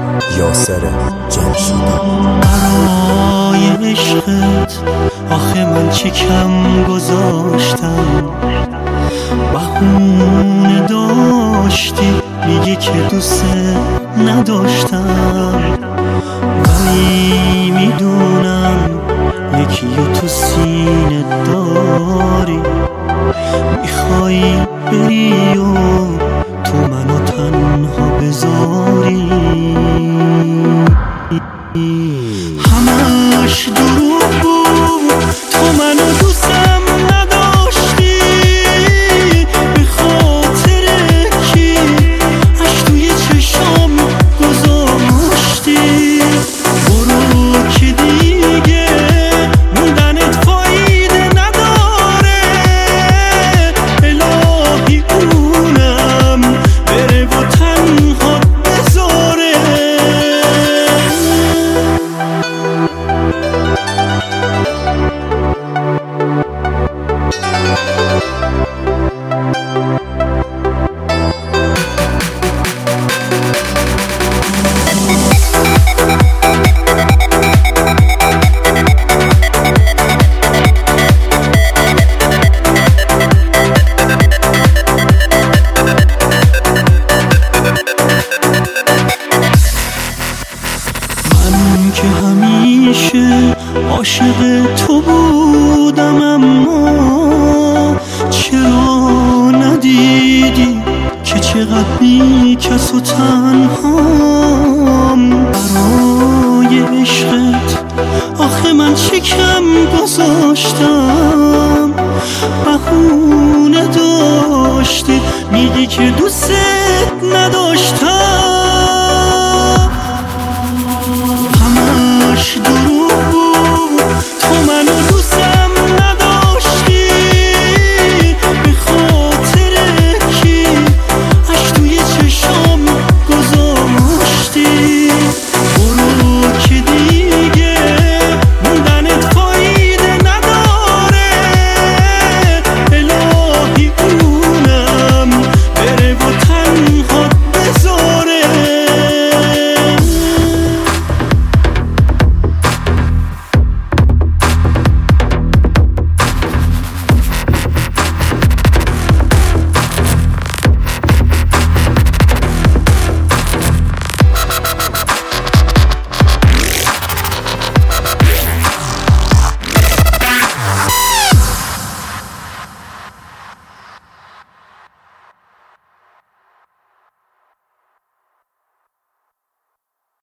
یاسر جمشیدی. برای عشقت آخه من چه کم گذاشتم، بهونه داشتی میگی که دوست نداشتم، ولی میدونم یکی رو تو سینه داری، میخوای بری و تو منو تنها بذاری. همش دروغ بود، تو منو دوستم نداشتی، به خاطر کی اش توی چشام گذاشتی. برو که دیگه موندنت فایده نداره، الهی اونم بره و تنها بذاره. من که همیشه عاشق تو بودم، اما چرا ندیدی که چقدر بی‌کس و تنهام. برای عشقت آخه من چه کم گذاشتم، بهونه داشتی میگی که دوست